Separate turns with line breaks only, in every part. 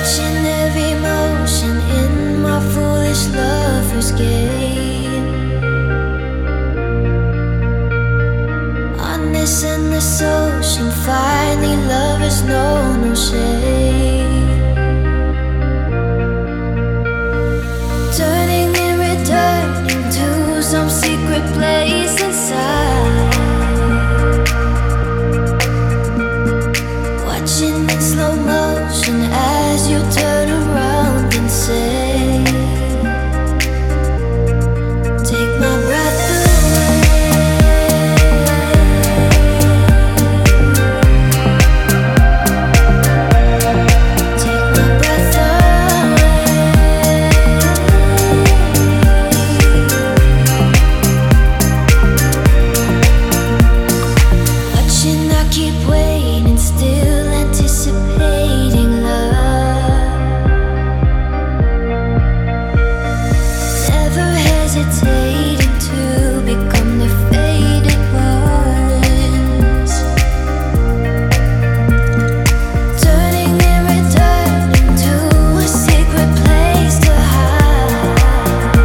Watching every motion in my foolish lover's game. On this endless ocean, finally lovers know no shame. Turning and returning to some secret place inside. Watching in slow motion as you turn around and say, take my breath away. Take my breath away. Watching, I keep waiting, still anticipating love. Never hesitating to become the faded ones. Turning and returning to a secret place to hide.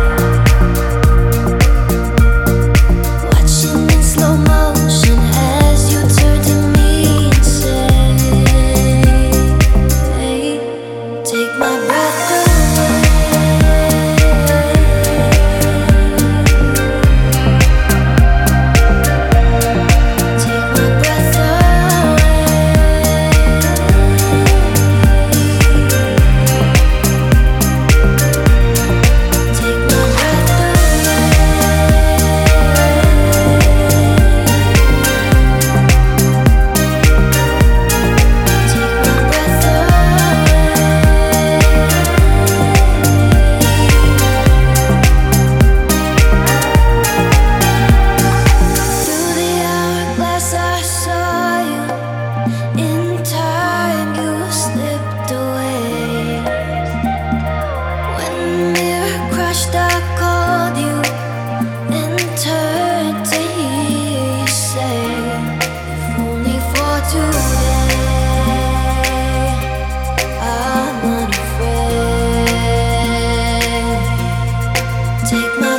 Watching in slow motion as you turn to me and say, take my breath away. Take my breath away. Take my breath through the hourglass, I saw you. In time, you slipped away. When the mirror crashed, I called you and turned to hear you say, if only for today, I'm unafraid. Take my